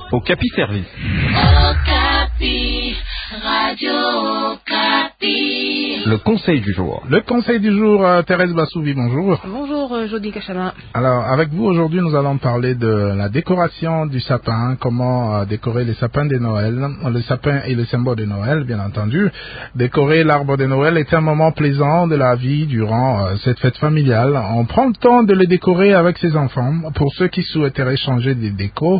Okapi Service. Okapi, Radio Okapi. Le conseil du jour. Le conseil du jour, Thérèse Bassouvi, bonjour. Bonjour, Jody Kachama. Alors, avec vous aujourd'hui, nous allons parler de la décoration du sapin, comment décorer les sapins de Noël. Le sapin est le symbole de Noël, bien entendu. Décorer l'arbre de Noël est un moment plaisant de la vie durant cette fête familiale. On prend le temps de le décorer avec ses enfants. Pour ceux qui souhaiteraient changer des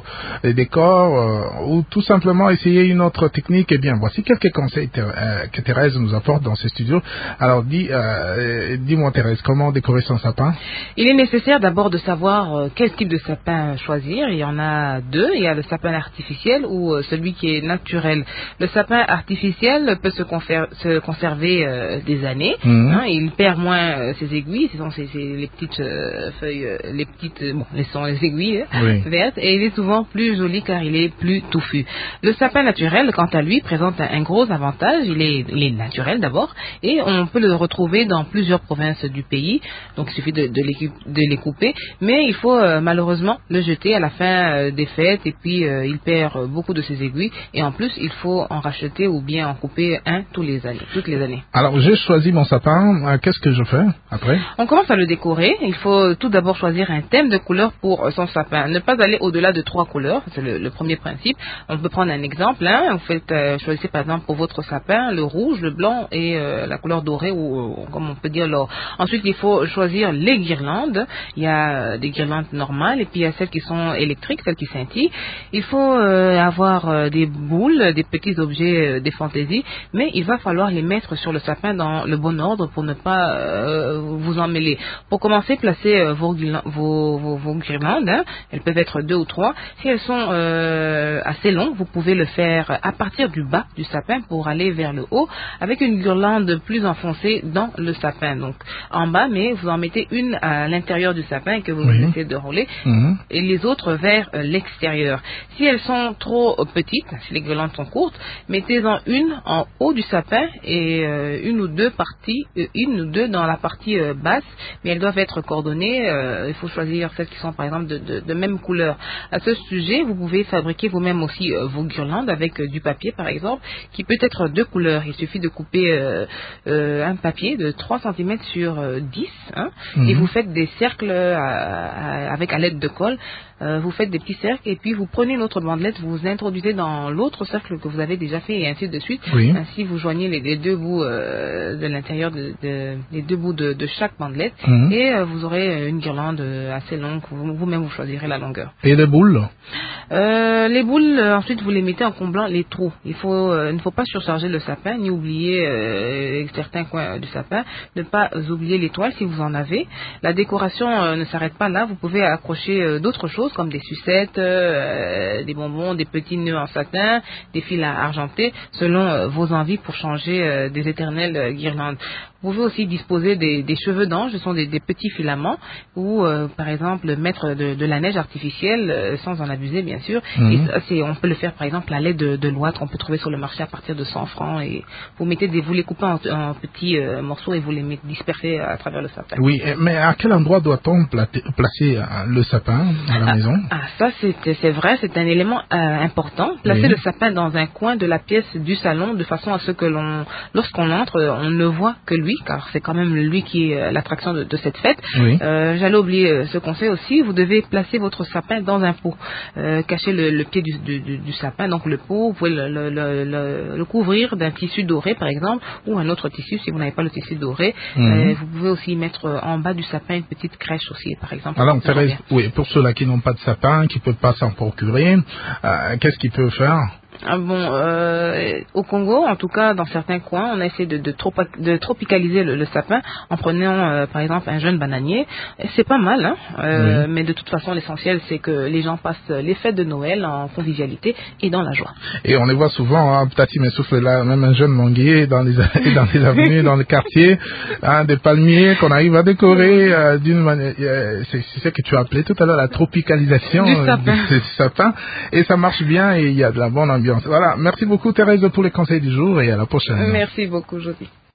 décors, ou tout simplement essayer une autre technique, eh bien, voici quelques conseils que Thérèse nous apporte dans ce studio. Alors, dis-moi Thérèse, comment décorer son sapin? Il est nécessaire d'abord de savoir quel type de sapin choisir. Il y en a deux. Il y a le sapin artificiel ou celui qui est naturel. Le sapin artificiel peut se conserver des années. Il perd moins ses aiguilles. Ce sont les petites feuilles, les aiguilles vertes. Et il est souvent plus joli car il est plus touffu. Le sapin naturel, quant à lui, présente un gros avantage. Il est naturel d'abord et on peut le retrouver dans plusieurs provinces du pays. Donc il suffit de les couper, mais il faut malheureusement le jeter à la fin des fêtes et puis il perd beaucoup de ses aiguilles et en plus il faut en racheter ou bien en couper un toutes les années. Alors j'ai choisi mon sapin, qu'est-ce que je fais après? On commence à le décorer. Il faut tout d'abord choisir un thème de couleur pour son sapin. Ne pas aller au-delà de 3 couleurs, c'est le premier principe. On peut prendre un exemple. Vous choisissez par exemple pour votre sapin le rouge, le blanc et la couleur dorée ou comme on peut dire l'or. Ensuite il faut choisir les guirlandes. Il y a des guirlandes normales et puis il y a celles qui sont électriques, celles qui scintillent. Il faut avoir des boules, des petits objets des fantaisies, mais il va falloir les mettre sur le sapin dans le bon ordre pour ne pas vous en mêler. Pour commencer, placez vos guirlandes. Elles peuvent être 2 ou 3. Si elles sont assez longues, vous pouvez le faire à partir du bas du sapin pour aller vers le haut avec une guirlande plus enfoncée dans le sapin. Donc en bas, mais vous en mettez une à l'intérieur du sapin que vous laissez dérouler et les autres vers l'extérieur. Si elles sont trop petites, si les guirlandes sont courtes, mettez-en une en haut du sapin et une ou deux dans la partie basse, mais elles doivent être coordonnées. Il faut choisir celles qui sont par exemple de même couleur. À ce sujet, vous pouvez fabriquer vous-même aussi vos guirlandes avec du papier par exemple, qui peut être 2 couleurs. Il suffit de couper un papier de 3 cm sur 10 et vous faites des cercles avec à l'aide de colle. Vous faites des petits cercles et puis vous prenez une autre bandelette, vous introduisez dans l'autre cercle que vous avez déjà fait et ainsi de suite. Ainsi vous joignez les deux bouts de l'intérieur les deux bouts de chaque bandelette et vous aurez une guirlande assez longue. Vous-même vous choisirez la longueur. Et les boules? Les boules, ensuite vous les mettez en comblant les trous. Il ne faut pas surcharger le sapin ni oublier certains coins du sapin. Ne pas oublier l'étoile si vous en avez. La décoration ne s'arrête pas là. Vous pouvez accrocher d'autres choses comme des sucettes, des bonbons, des petits nœuds en satin, des fils à argenter selon vos envies pour changer des éternelles guirlandes. Vous pouvez aussi disposer des cheveux d'ange, ce sont des petits filaments ou par exemple mettre de la neige artificielle sans en abuser bien sûr. Et on peut le faire par exemple à l'aide de l'ouate qu'on peut trouver sur le marché à partir de 100 francs et vous les coupez en petits morceaux et vous les dispersez à travers le sapin. Oui, mais à quel endroit doit-on placer le sapin à la maison? Ça c'est vrai, c'est un élément important. Placer le sapin dans un coin de la pièce du salon de façon à ce que lorsqu'on entre, on ne voit que lui, car c'est quand même lui qui est l'attraction de cette fête. J'allais oublier ce conseil aussi, vous devez placer votre sapin dans un pot. Cachez le pied du sapin, donc le pot, vous pouvez le couvrir d'un tissu doré par exemple, ou un autre tissu si vous n'avez pas le tissu doré. Vous pouvez aussi mettre en bas du sapin une petite crèche aussi par exemple. Alors Thérèse, pour ceux-là qui n'ont pas de sapin, qui ne peuvent pas s'en procurer, qu'est-ce qu'ils peuvent faire? Au Congo, en tout cas, dans certains coins, on a essayé de tropicaliser le sapin en prenant, par exemple, un jeune bananier. C'est pas mal, mais de toute façon, l'essentiel, c'est que les gens passent les fêtes de Noël en convivialité et dans la joie. Et on les voit souvent, Tati me souffle là, même un jeune manguier dans les avenues, dans le quartier, des palmiers qu'on arrive à décorer d'une manière. C'est ce que tu as appelé tout à l'heure la tropicalisation du sapin. Et ça marche bien et il y a de la bonne ambiance. Voilà, merci beaucoup Thérèse pour les conseils du jour et à la prochaine. Merci beaucoup Jody.